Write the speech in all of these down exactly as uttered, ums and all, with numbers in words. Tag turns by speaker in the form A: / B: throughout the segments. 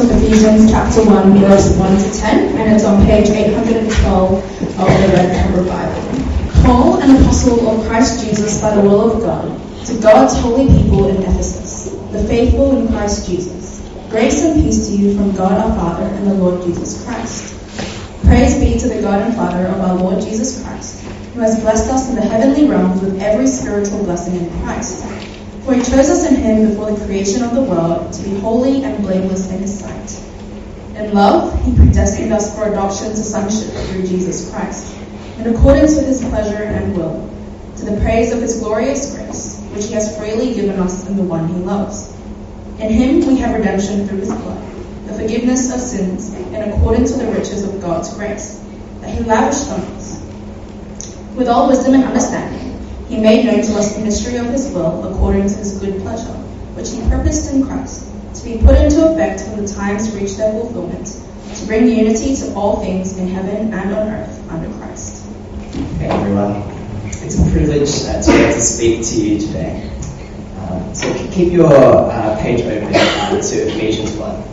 A: from Ephesians chapter one, verse one to ten, and it's on page eight hundred twelve of the Red Cover Bible. Paul, an apostle of Christ Jesus by the will of God, to God's holy people in Ephesus, the faithful in Christ Jesus. Grace and peace to you from God our Father and the Lord Jesus Christ. Praise be to the God and Father of our Lord Jesus Christ, who has blessed us in the heavenly realms with every spiritual blessing in Christ. For he chose us in him before the creation of the world to be holy and blameless in his sight. In love, he predestined us for adoption to sonship through Jesus Christ, in accordance with his pleasure and will, to the praise of his glorious grace, which he has freely given us in the one he loves. In him we have redemption through his blood, the forgiveness of sins, in accordance with the riches of God's grace, that he lavished on us. With all wisdom and understanding, he made known to us the mystery of his will according to his good pleasure, which he purposed in Christ, to be put into effect when the times reach their fulfillment, to bring unity to all things in heaven and on earth under Christ.
B: Hey everyone, it's a privilege uh, to be able to speak to you today. Um, so keep your uh, page open uh, to Ephesians one.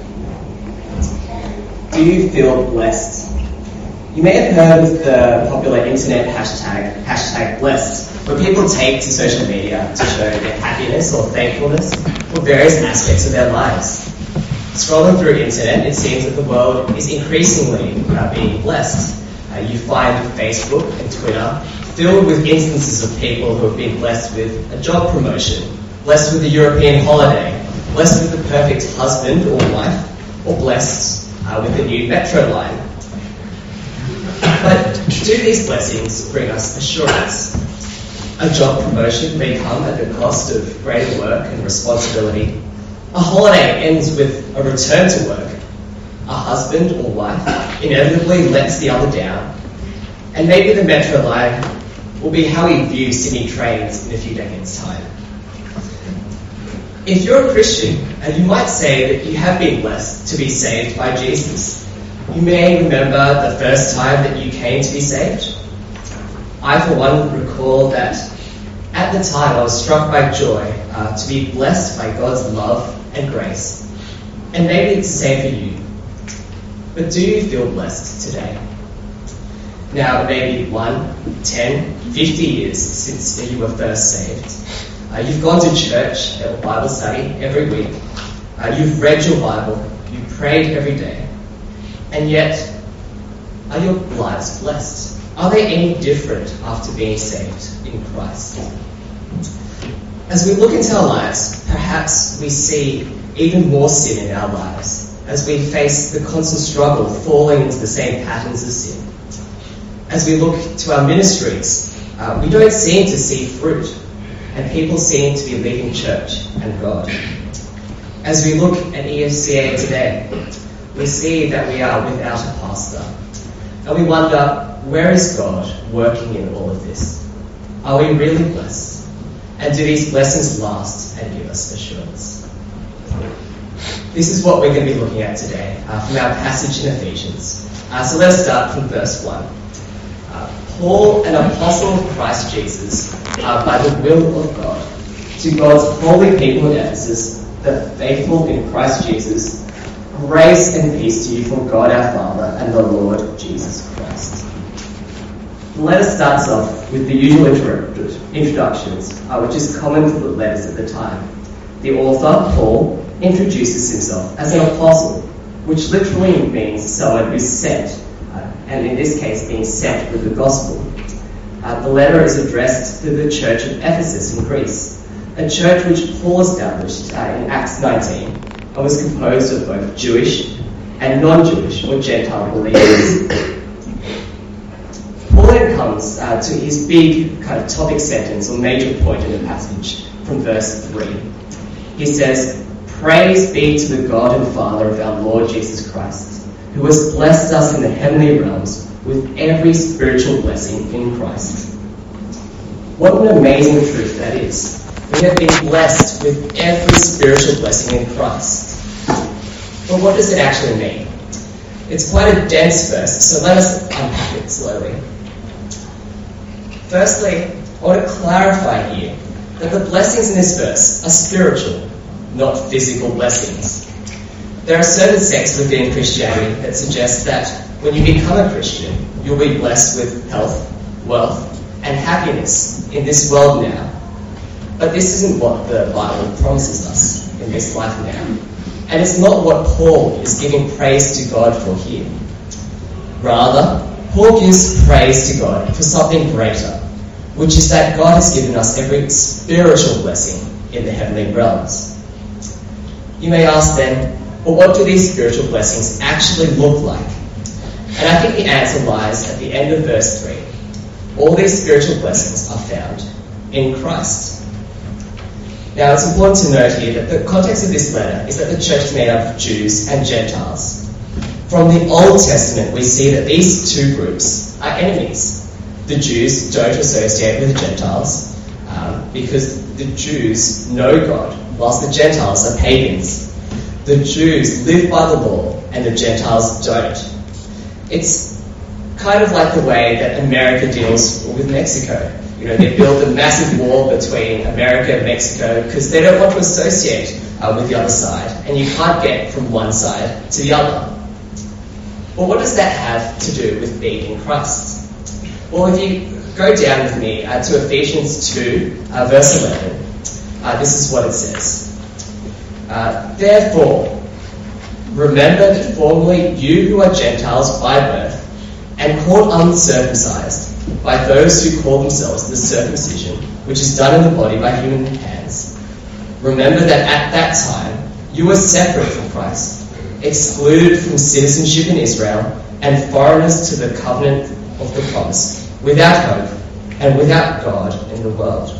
B: Do you feel blessed? You may have heard of the popular internet hashtag, hashtag blessed, where people take to social media to show their happiness or thankfulness for various aspects of their lives. Scrolling through internet, it seems that the world is increasingly uh, being blessed. Uh, you find Facebook and Twitter filled with instances of people who have been blessed with a job promotion, blessed with a European holiday, blessed with the perfect husband or wife, or blessed uh, with the new metro line. But do these blessings bring us assurance? A job promotion may come at the cost of greater work and responsibility. A holiday ends with a return to work. A husband or wife inevitably lets the other down. And maybe the metro line will be how we view Sydney trains in a few decades' time. If you're a Christian, and you might say that you have been blessed to be saved by Jesus. You may remember the first time that you came to be saved. I, for one, recall that at the time I was struck by joy uh, to be blessed by God's love and grace. And maybe it's the same for you. But do you feel blessed today? Now, maybe one, ten, fifty years since you were first saved. Uh, you've gone to church or Bible study every week. Uh, you've read your Bible. You prayed every day. And yet, are your lives blessed? Are they any different after being saved in Christ? As we look into our lives, perhaps we see even more sin in our lives as we face the constant struggle of falling into the same patterns of sin. As we look to our ministries, uh, we don't seem to see fruit, and people seem to be leaving church and God. As we look at E F C A today, we see that we are without a pastor. And we wonder, where is God working in all of this? Are we really blessed? And do these blessings last and give us assurance? This is what we're going to be looking at today uh, from our passage in Ephesians. Uh, so let's start from verse one. Uh, Paul, an apostle of Christ Jesus, uh, by the will of God, to God's holy people in Ephesus, the faithful in Christ Jesus, grace and peace to you from God our Father and the Lord Jesus Christ. Let us start off with the usual introductions, uh, which is common to the letters at the time. The author, Paul, introduces himself as an apostle, which literally means someone who's sent, uh, and in this case being sent with the gospel. Uh, the letter is addressed to the church of Ephesus in Greece, a church which Paul established uh, in Acts nineteen, and was composed of both Jewish and non-Jewish or Gentile believers. Paul then comes uh, to his big kind of topic sentence or major point in the passage from verse three. He says, "Praise be to the God and Father of our Lord Jesus Christ, who has blessed us in the heavenly realms with every spiritual blessing in Christ." What an amazing truth that is. We have been blessed with every spiritual blessing in Christ. But what does it actually mean? It's quite a dense verse, so let us unpack it slowly. Firstly, I want to clarify here that the blessings in this verse are spiritual, not physical blessings. there are certain sects within Christianity that suggest that when you become a Christian, you'll be blessed with health, wealth, and happiness in this world now. But this isn't what the Bible promises us in this life now. And it's not what Paul is giving praise to God for here. Rather, Paul gives praise to God for something greater, which is that God has given us every spiritual blessing in the heavenly realms. You may ask then, well, what do these spiritual blessings actually look like? And I think the answer lies at the end of verse three. All these spiritual blessings are found in Christ. Now, it's important to note here that the context of this letter is that the church is made up of Jews and Gentiles. From the Old Testament, we see that these two groups are enemies. The Jews don't associate with the Gentiles um, because the Jews know God, whilst the Gentiles are pagans. The Jews live by the law and the Gentiles don't. It's kind of like the way that America deals with Mexico. You know, they build a massive wall between America and Mexico because they don't want to associate uh, with the other side, and you can't get from one side to the other. Well, what does that have to do with being in Christ? Well, if you go down with me uh, to Ephesians two, uh, verse eleven, uh, this is what it says. Uh, Therefore, remember that formerly you who are Gentiles by birth and called uncircumcised by those who call themselves the circumcision, which is done in the body by human hands. Remember that at that time you were separate from Christ, excluded from citizenship in Israel, and foreigners to the covenant of the promise, without hope and without God in the world.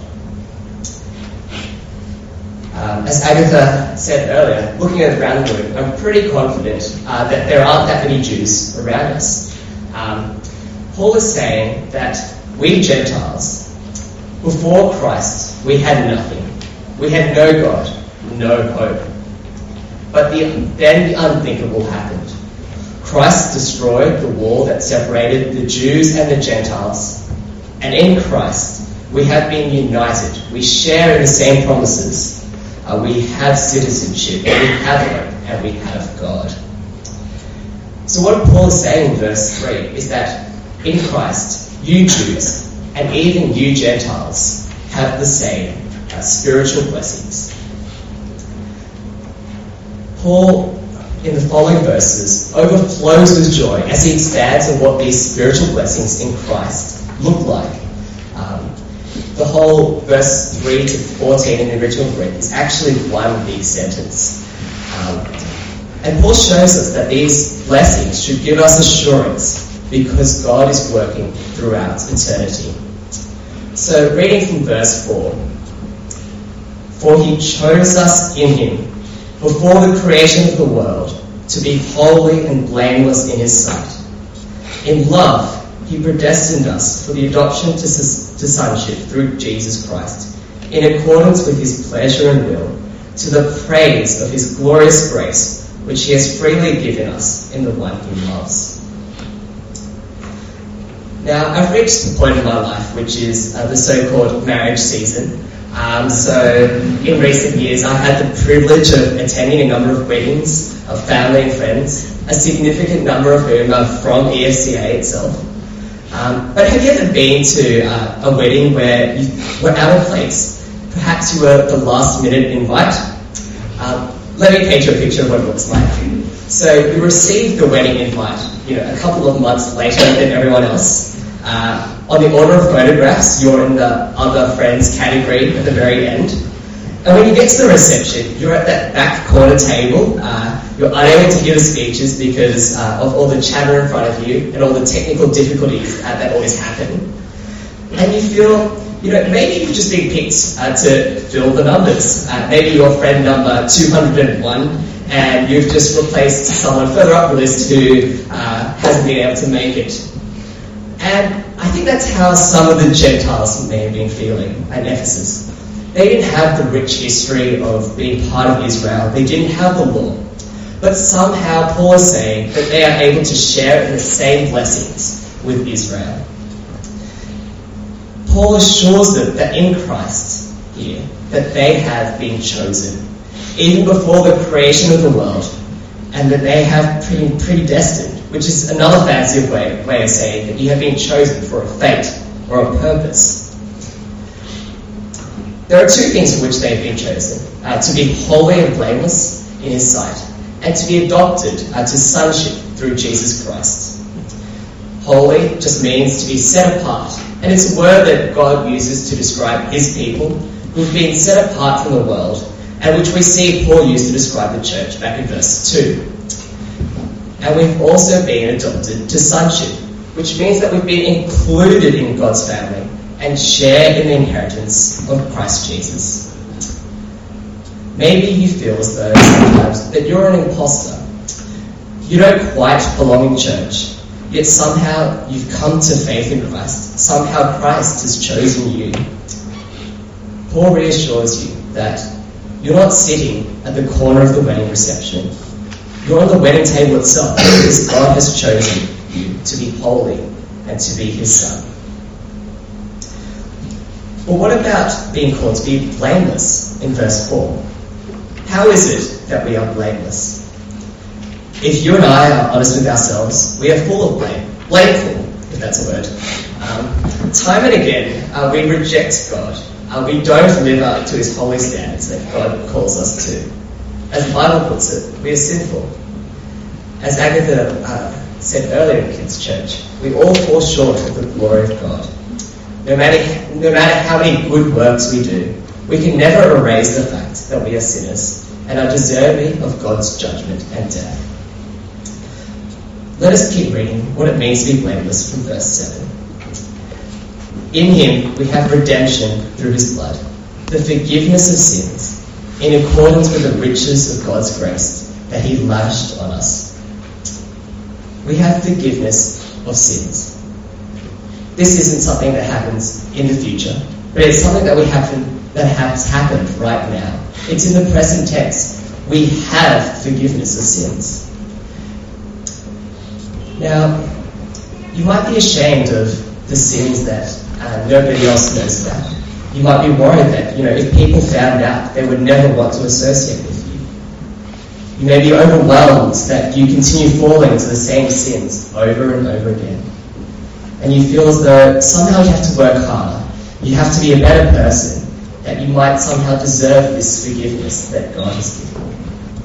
B: Um, as Agatha said earlier, looking around the room, I'm pretty confident uh, that there aren't that many Jews around us. Um, Paul is saying that we Gentiles, before Christ, we had nothing. We had no God, no hope. But the, then the unthinkable happened. Christ destroyed the wall that separated the Jews and the Gentiles. And in Christ, we have been united. We share in the same promises. Uh, we have citizenship, we have hope, and we have God. So what Paul is saying in verse three is that in Christ, you Jews and even you Gentiles have the same uh, spiritual blessings. Paul, in the following verses, overflows with joy as he expands on what these spiritual blessings in Christ look like. Um, the whole verse three to fourteen in the original Greek is actually one big sentence. Um, and Paul shows us that these blessings should give us assurance because God is working throughout eternity. So reading from verse four, for he chose us in him before the creation of the world to be holy and blameless in his sight. In love, he predestined us for the adoption to, to sonship through Jesus Christ, in accordance with his pleasure and will, to the praise of his glorious grace, which he has freely given us in the one he loves. Now, I've reached the point in my life which is uh, the so-called marriage season. Um, so, in recent years, I've had the privilege of attending a number of weddings of family and friends, a significant number of whom are from E F C A itself. Um, but have you ever been to uh, a wedding where you were out of place? Perhaps you were the last-minute invite. Um, let me paint you a picture of what it looks like. So you received the wedding invite, you know, a couple of months later than everyone else. Uh, on the order of photographs, you're in the other friends category at the very end. And when you get to the reception, you're at that back corner table. Uh, you're unable to give speeches because uh, of all the chatter in front of you and all the technical difficulties uh, that always happen. And you feel, you know, maybe you've just been picked uh, to fill the numbers. Uh, maybe you're friend number two hundred one and you've just replaced someone further up the list who uh, hasn't been able to make it. And I think that's how some of the Gentiles may have been feeling at Ephesus. They didn't have the rich history of being part of Israel. They didn't have the law. But somehow Paul is saying that they are able to share in the same blessings with Israel. Paul assures them that in Christ here, that they have been chosen. Even before the creation of the world, and that they have been predestined, which is another fancy way, way of saying that you have been chosen for a fate or a purpose. There are two things for which they have been chosen, uh, to be holy and blameless in his sight, and to be adopted uh, to sonship through Jesus Christ. Holy just means to be set apart, and it's a word that God uses to describe his people who've been set apart from the world, and which we see Paul use to describe the church back in verse two. And we've also been adopted to sonship, which means that we've been included in God's family and share in the inheritance of Christ Jesus. Maybe you feel as though sometimes that you're an imposter. You don't quite belong in church, yet somehow you've come to faith in Christ. Somehow Christ has chosen you. Paul reassures you that you're not sitting at the corner of the wedding reception. You're on the wedding table itself because God has chosen you to be holy and to be his son. Well, what about being called to be blameless in verse four? How is it that we are blameless? If you and I are honest with ourselves, we are full of blame. Blameful, if that's a word. Um, time and again, uh, we reject God. Uh, we don't live up to his holy standards that God calls us to. As the Bible puts it, we are sinful. As Agatha uh, said earlier in Kids Church, we all fall short of the glory of God. No matter, no matter how many good works we do, we can never erase the fact that we are sinners and are deserving of God's judgment and death. Let us keep reading what it means to be blameless from verse seven. In him we have redemption through his blood, the forgiveness of sins, in accordance with the riches of God's grace that he lavished on us. We have forgiveness of sins. This isn't something that happens in the future, but it's something that we happen that has happened right now. It's in the present tense. We have forgiveness of sins. Now, you might be ashamed of the sins that uh, nobody else knows about. You might be worried that, you know, if people found out, they would never want to associate with you. You may be overwhelmed that you continue falling to the same sins over and over again. And you feel as though somehow you have to work harder. You have to be a better person, that you might somehow deserve this forgiveness that God has given you.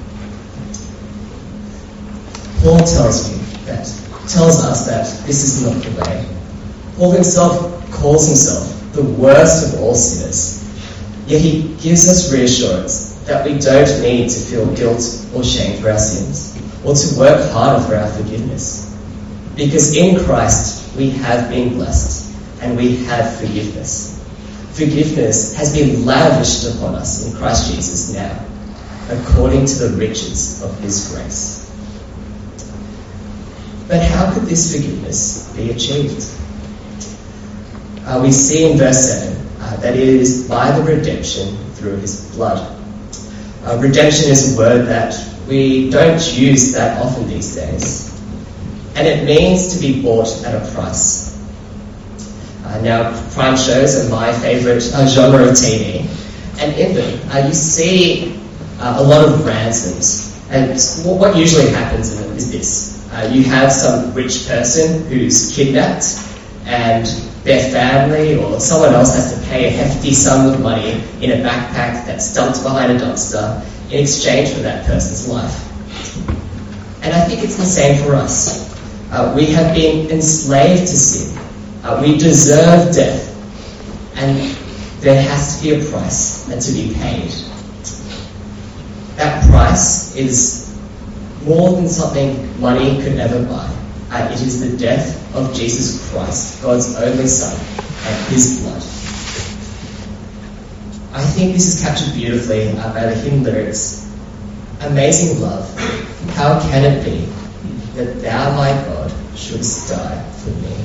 B: Paul tells you that, tells us that this is not the way. Paul himself calls himself the worst of all sinners. Yet he gives us reassurance that we don't need to feel guilt or shame for our sins, or to work harder for our forgiveness. Because in Christ we have been blessed, and we have forgiveness. Forgiveness has been lavished upon us in Christ Jesus now, according to the riches of his grace. But how could this forgiveness be achieved? Uh, we see in verse seven uh, that it is by the redemption through his blood. Uh, redemption is a word that we don't use that often these days. And it means to be bought at a price. Uh, now, crime shows are my favourite uh, genre of T V. And in them, uh, you see uh, a lot of ransoms. And what usually happens in them is this. Uh, you have some rich person who's kidnapped, and their family or someone else has to pay a hefty sum of money in a backpack that's dumped behind a dumpster in exchange for that person's life. And I think it's the same for us. Uh, we have been enslaved to sin. Uh, we deserve death. And there has to be a price and to be paid. That price is more than something money could ever buy. Uh, it is the death of Jesus Christ, God's only Son, and his blood. I think this is captured beautifully uh, by the hymn lyrics. Amazing love, how can it be that thou, my God, shouldst die for me?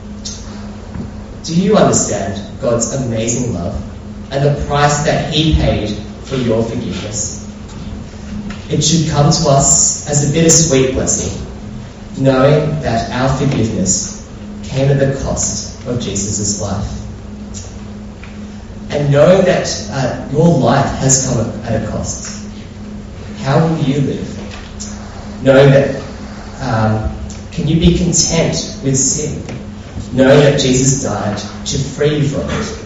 B: Do you understand God's amazing love and the price that he paid for your forgiveness? It should come to us as a bittersweet blessing, knowing that our forgiveness came at the cost of Jesus' life. And knowing that uh, your life has come at a cost, how will you live? knowing that, um, can you be content with sin, knowing that Jesus died to free you from it?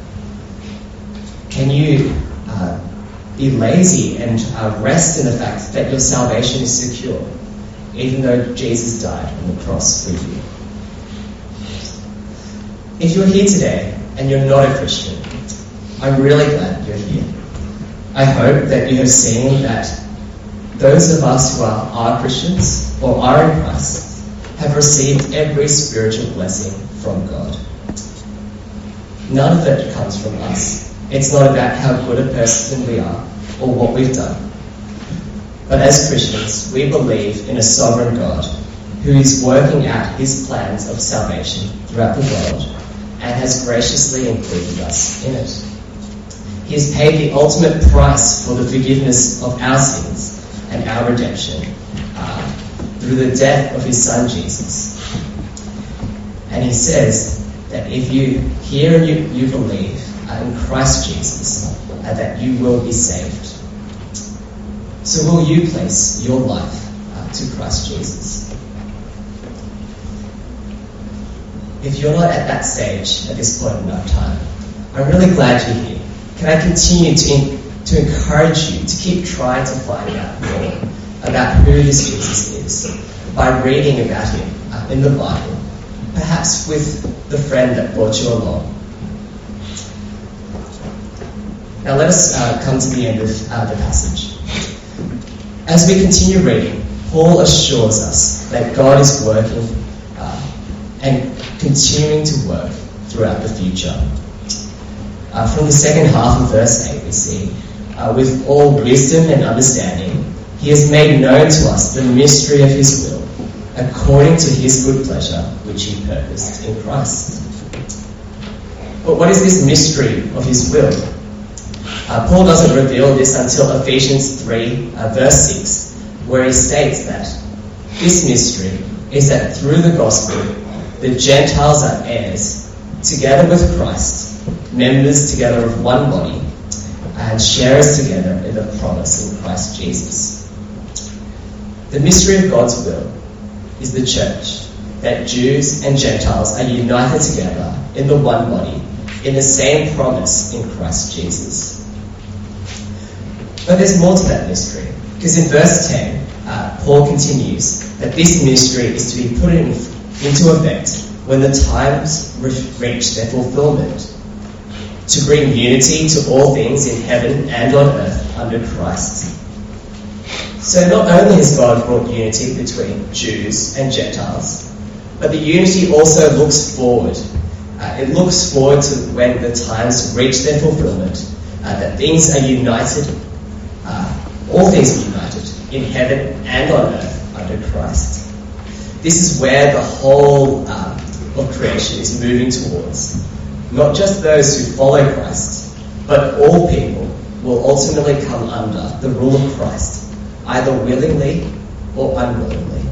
B: Can you uh, be lazy and uh, rest in the fact that your salvation is secure, even though Jesus died on the cross for you? If you're here today and you're not a Christian, I'm really glad you're here. I hope that you have seen that those of us who are, are Christians or are in Christ have received every spiritual blessing from God. None of it comes from us. It's not about how good a person we are or what we've done. But as Christians, we believe in a sovereign God who is working out his plans of salvation throughout the world and has graciously included us in it. He has paid the ultimate price for the forgiveness of our sins and our redemption uh, through the death of his son Jesus. And he says that if you hear and you, you believe uh, in Christ Jesus, uh, that you will be saved. So will you place your life uh, to Christ Jesus? If you're not at that stage at this point in our time, I'm really glad you're here. Can I continue to, in, to encourage you to keep trying to find out more about who this Jesus is by reading about him uh, in the Bible, perhaps with the friend that brought you along. Now let us uh, come to the end of uh, the passage. As we continue reading, Paul assures us that God is working uh, and continuing to work throughout the future. Uh, from the second half of verse eight we see, uh, with all wisdom and understanding, he has made known to us the mystery of his will, according to his good pleasure, which he purposed in Christ. But what is this mystery of his will? Uh, Paul doesn't reveal this until Ephesians three, uh, verse six, where he states that this mystery is that through the gospel, the Gentiles are heirs, together with Christ, members together of one body, and sharers together in the promise in Christ Jesus. The mystery of God's will is the church, that Jews and Gentiles are united together in the one body, in the same promise in Christ Jesus. But there's more to that mystery, because in verse ten, uh, Paul continues that this mystery is to be put in, into effect when the times reach their fulfillment, to bring unity to all things in heaven and on earth under Christ. So not only has God brought unity between Jews and Gentiles, but the unity also looks forward. Uh, it looks forward to when the times reach their fulfillment, uh, that things are united, uh, all things are united in heaven and on earth under Christ. This is where the whole um, of creation is moving towards. Not just those who follow Christ, but all people will ultimately come under the rule of Christ, either willingly or unwillingly.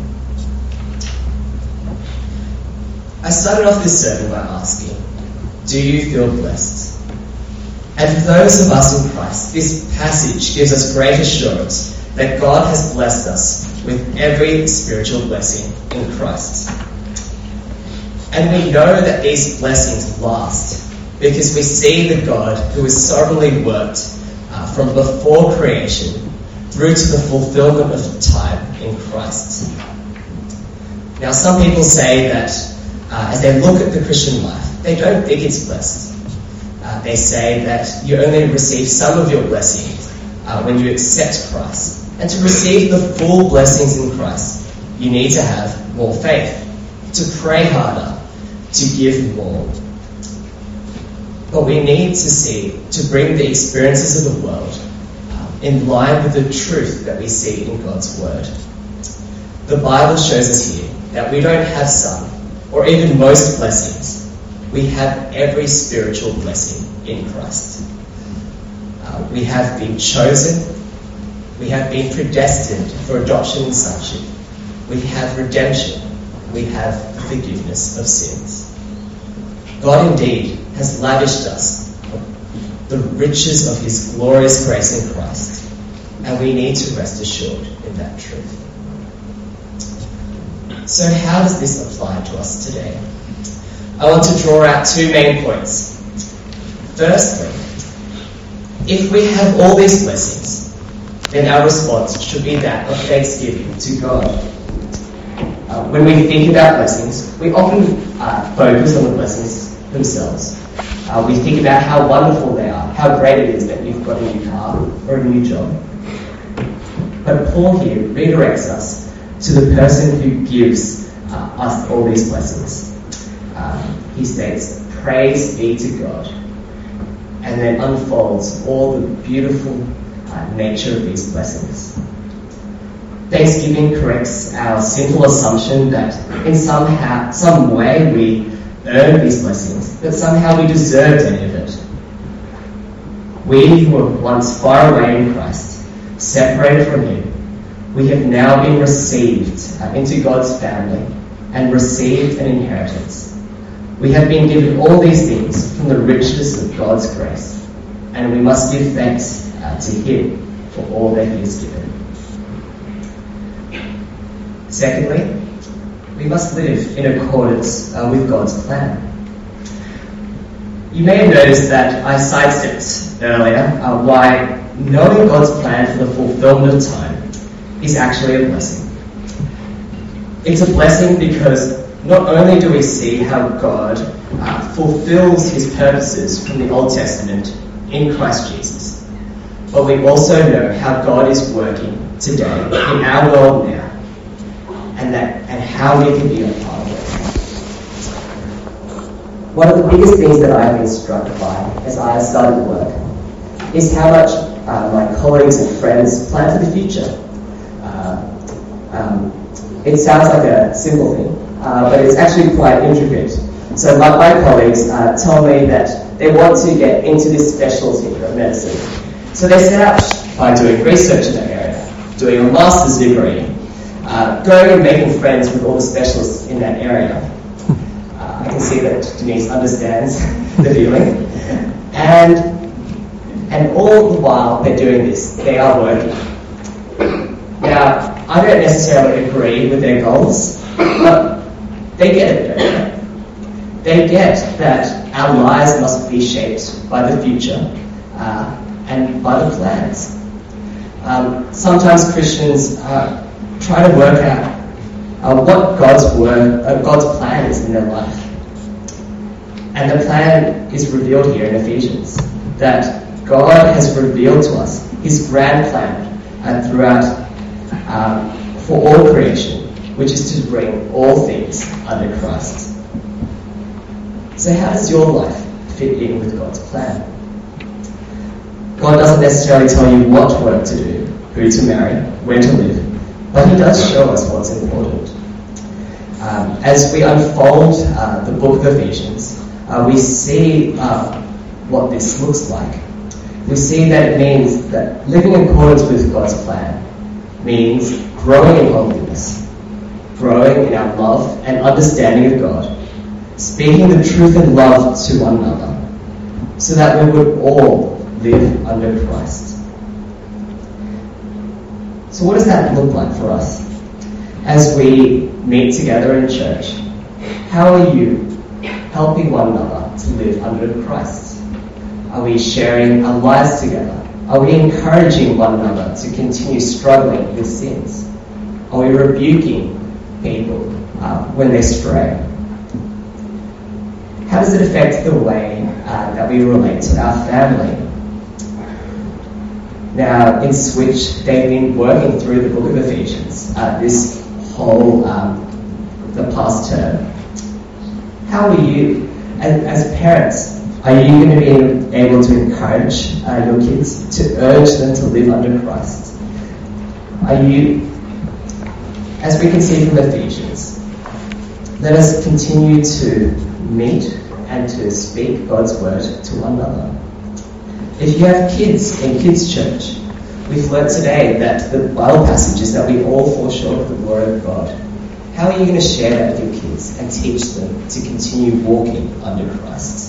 B: I started off this sermon by asking, do you feel blessed? And for those of us in Christ, this passage gives us great assurance that God has blessed us with every spiritual blessing in Christ. And we know that these blessings last because we see the God who has sovereignly worked uh, from before creation through to the fulfillment of time in Christ. Now, some people say that uh, as they look at the Christian life, they don't think it's blessed. Uh, they say that you only receive some of your blessings uh, when you accept Christ. And to receive the full blessings in Christ, you need to have more faith, to pray harder, to give more. But we need to see, to bring the experiences of the world um, in line with the truth that we see in God's Word. The Bible shows us here that we don't have some, or even most blessings. We have every spiritual blessing in Christ. Uh, we have been chosen. We have been predestined for adoption and sonship. We have redemption. We have the forgiveness of sins. God indeed has lavished us the riches of his glorious grace in Christ, and we need to rest assured in that truth. So how does this apply to us today? I want to draw out two main points. Firstly, if we have all these blessings, then our response should be that of thanksgiving to God. Uh, when we think about blessings, we often uh, focus on the blessings themselves. Uh, we think about how wonderful they are, how great it is that you've got a new car or a new job. But Paul here redirects us to the person who gives uh, us all these blessings. Um, he states, "Praise be to God," and then unfolds all the beautiful uh, nature of these blessings. Thanksgiving corrects our simple assumption that in somehow, some way we earn these blessings, that somehow we deserved any of it. We who were once far away in Christ, separated from Him, we have now been received uh, into God's family and received an inheritance. We have been given all these things from the richness of God's grace, and we must give thanks uh, to Him for all that He has given. Secondly, we must live in accordance uh, with God's plan. You may have noticed that I sidestepped earlier uh, why knowing God's plan for the fulfillment of time is actually a blessing. It's a blessing because not only do we see how God uh, fulfills His purposes from the Old Testament in Christ Jesus, but we also know how God is working today in our world now, and that and how we can be a part of it. One of the biggest things that I've been struck by as I have started work is how much uh, my colleagues and friends plan for the future. Uh, um, it sounds like a simple thing, uh, but it's actually quite intricate. So my, my colleagues uh, tell me that they want to get into this specialty of medicine. So they set out by doing research in that area, doing a master's degree, uh, going and making friends with all the specialists in that area. Uh, I can see that Denise understands the feeling. And And all the while they're doing this, they are working. Now, I don't necessarily agree with their goals, but they get it, don't they? They get that our lives must be shaped by the future uh, and by the plans. Um, sometimes Christians uh, try to work out uh, what God's word, uh, God's plan is in their life. And the plan is revealed here in Ephesians, that God has revealed to us His grand plan uh, throughout um, for all creation, which is to bring all things under Christ. So how does your life fit in with God's plan? God doesn't necessarily tell you what work to do, who to marry, where to live, but He does show us what's important. Um, as we unfold uh, the book of Ephesians, uh, we see uh, what this looks like. We see that it means that living in accordance with God's plan means growing in holiness, growing in our love and understanding of God, speaking the truth in love to one another, so that we would all live under Christ. So what does that look like for us? As we meet together in church, how are you helping one another to live under Christ? Are we sharing our lives together? Are we encouraging one another to continue struggling with sins? Are we rebuking people uh, when they stray? How does it affect the way uh, that we relate to our family? Now, in Switch, they've been working through the book of Ephesians uh, this whole um, the past term. How are you, as, as parents? Are you going to be able to encourage uh, your kids, to urge them to live under Christ? Are you, as we can see from Ephesians, let us continue to meet and to speak God's word to one another. If you have kids in kids' church, we've learnt today that the Bible passage is that we all fall short of the glory of God. How are you going to share that with your kids and teach them to continue walking under Christ?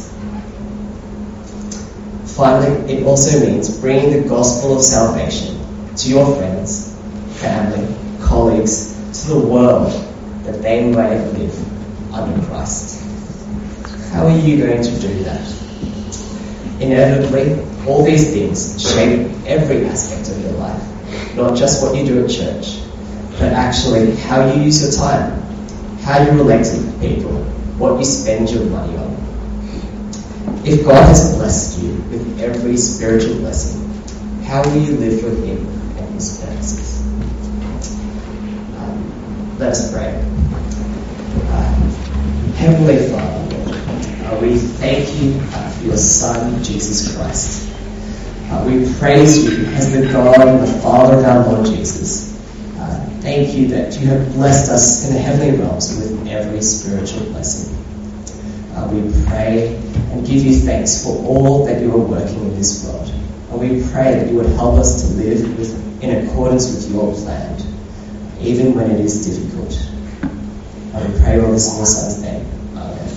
B: Finally, it also means bringing the gospel of salvation to your friends, family, colleagues, to the world that they may live under Christ. How are you going to do that? Inevitably, all these things shape every aspect of your life, not just what you do at church, but actually how you use your time, how you relate to people, what you spend your money on. If God has blessed you with every spiritual blessing, how will you live for Him and His purposes? Um, let us pray. Uh, Heavenly Father, Lord, uh, we thank you uh, for your Son, Jesus Christ. Uh, we praise you as the God and the Father of our Lord Jesus. Uh, thank you that you have blessed us in the heavenly realms with every spiritual blessing. Uh, we pray and give you thanks for all that you are working in this world. And we pray that you would help us to live with, in accordance with your plan, even when it is difficult. And we pray all this in your Son's